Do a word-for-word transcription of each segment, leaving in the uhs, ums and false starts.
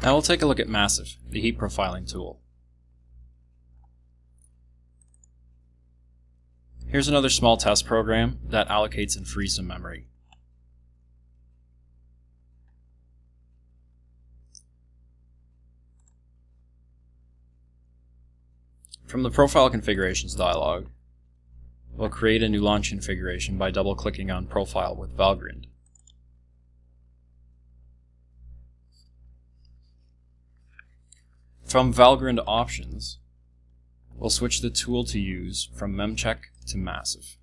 Now we'll take a look at Massive, the heap profiling tool. Here's another small test program that allocates and frees some memory. From the Profile Configurations dialog, we'll create a new launch configuration by double-clicking on Profile with Valgrind. From Valgrind Options, we'll switch the tool to use from Memcheck to Massive.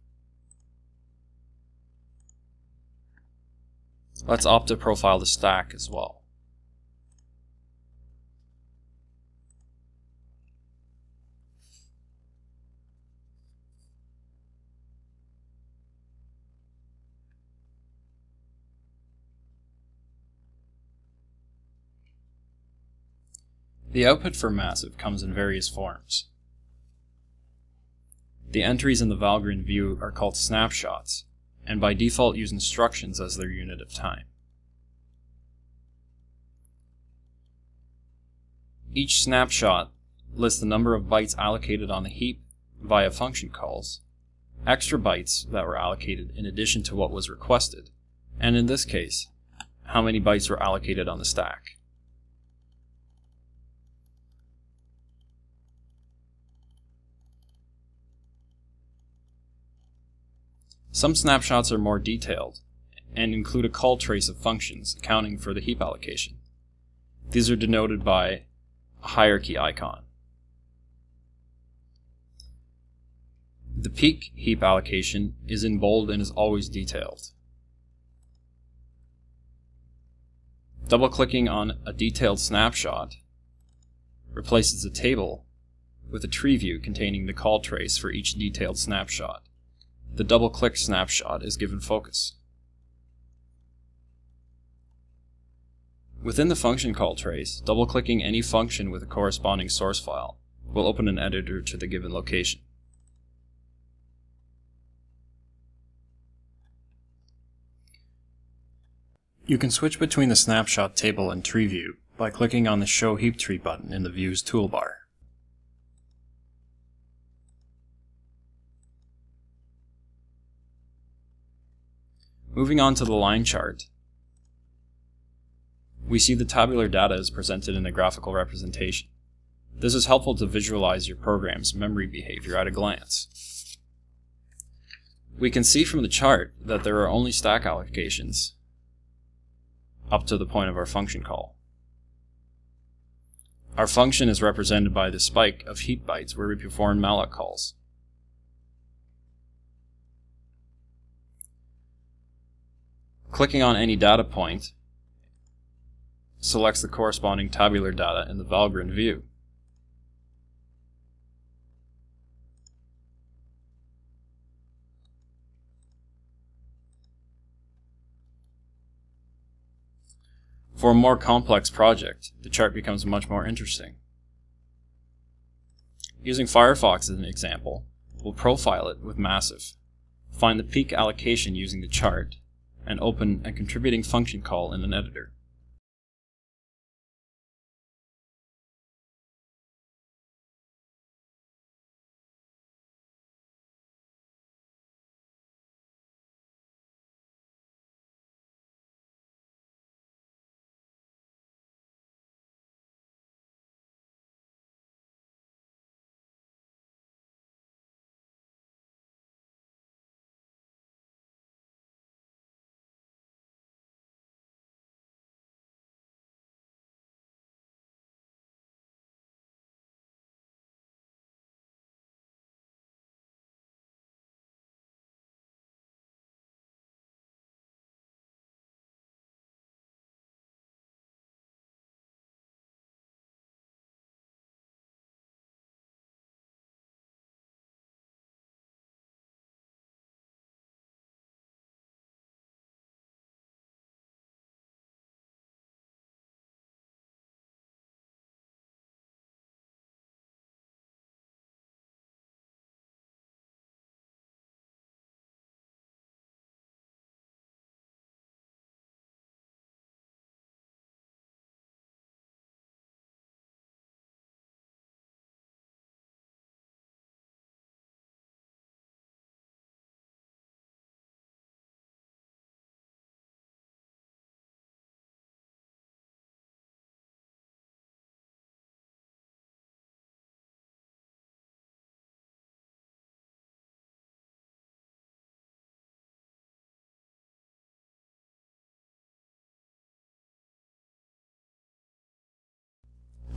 Let's opt to profile the stack as well. The output for Massive comes in various forms. The entries in the Valgrind view are called snapshots, and by default use instructions as their unit of time. Each snapshot lists the number of bytes allocated on the heap via function calls, extra bytes that were allocated in addition to what was requested, and in this case, how many bytes were allocated on the stack. Some snapshots are more detailed and include a call trace of functions accounting for the heap allocation. These are denoted by a hierarchy icon. The peak heap allocation is in bold and is always detailed. Double-clicking on a detailed snapshot replaces a table with a tree view containing the call trace for each detailed snapshot. The double-click snapshot is given focus. Within the function call trace, double-clicking any function with a corresponding source file will open an editor to the given location. You can switch between the snapshot table and tree view by clicking on the Show Heap Tree button in the View's toolbar. Moving on to the line chart, we see the tabular data is presented in a graphical representation. This is helpful to visualize your program's memory behavior at a glance. We can see from the chart that there are only stack allocations up to the point of our function call. Our function is represented by the spike of heap bytes where we perform malloc calls. Clicking on any data point selects the corresponding tabular data in the Valgrind view. For a more complex project, the chart becomes much more interesting. Using Firefox as an example, we'll profile it with Massive, find the peak allocation using the chart, and open a contributing function call in an editor.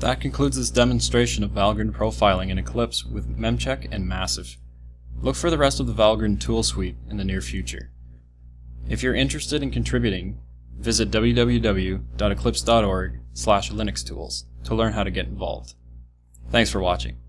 That concludes this demonstration of Valgrind profiling in Eclipse with Memcheck and Massive. Look for the rest of the Valgrind tool suite in the near future. If you're interested in contributing, visit w w w dot eclipse dot org slash linux tools to learn how to get involved. Thanks for watching.